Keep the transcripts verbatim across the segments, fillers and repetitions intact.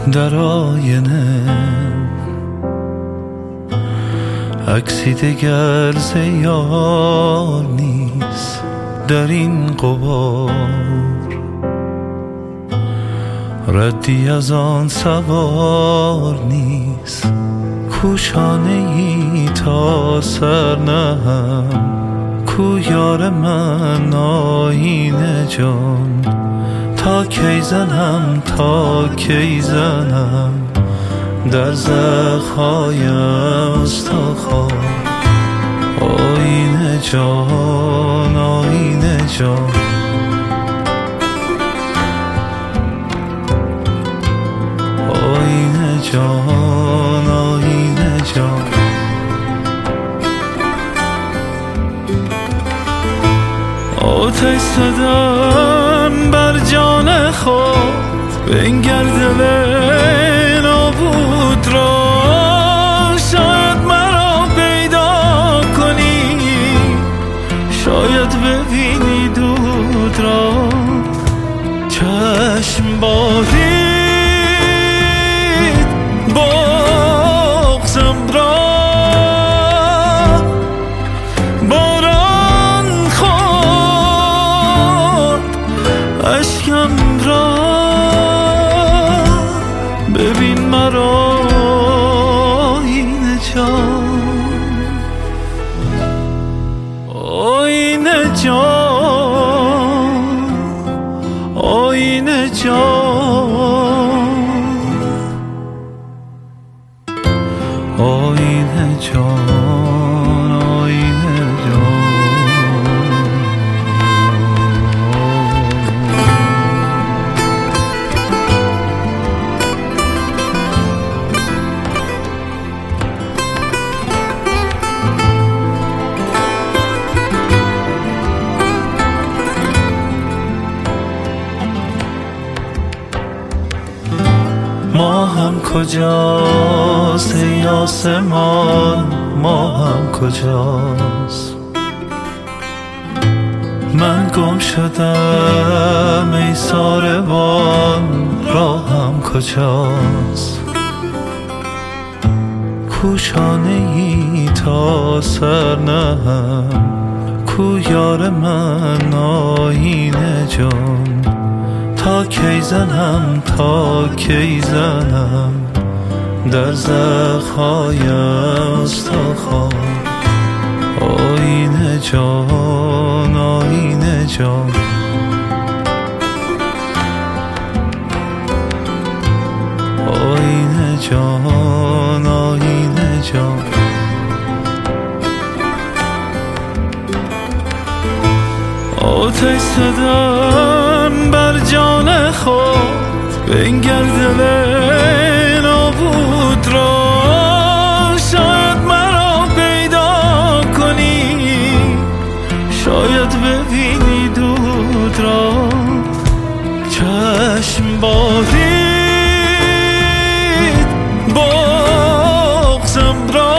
در آینه عکسی دگر ز یار نیست در این غبار، ردی از آن سوار نیست کو شانه ای تا سر نهم، کو یار من آیینه جان تا کی زنم تا کی زنم در زخم‌های استخوان. آیینه جان آیینه جان آیینه جان آیینه جان آتش زدم بر جان خود بنگرد به نابود را، شاید مرا پیدا کنی شاید ببینی دود را. چشم بارید بغضم را، باران خورد اشکم را، ببین مرا آینه جان آینه جان آینه جان آینه جان آینه جان. ما هم کجاست ای آسمان، ما هم کجاست، من گم شدم ای ساربان راهم کجاست، کو شانه ای تا سر نهم، کو یار من آیینه جان تا کی زنم تا کی زنم در زخم‌های استخوان. آینه جان آینه جان آینه جان آینه جان آتش زدم بر جان خود بنگرد به نابود را، شاید مرا پیدا کنی شاید ببینی دود را. چشم بارید بغضم را،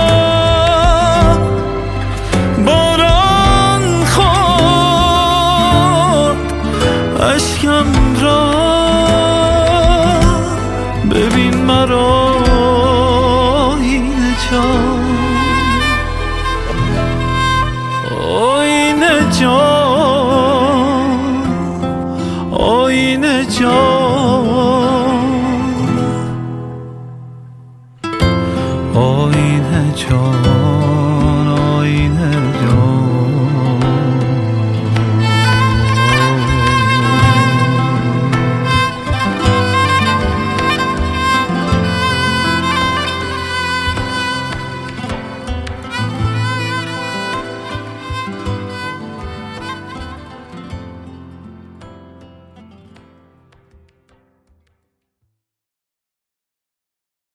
باران خورد اشکم را، ببین مرا آینه جان آینه جان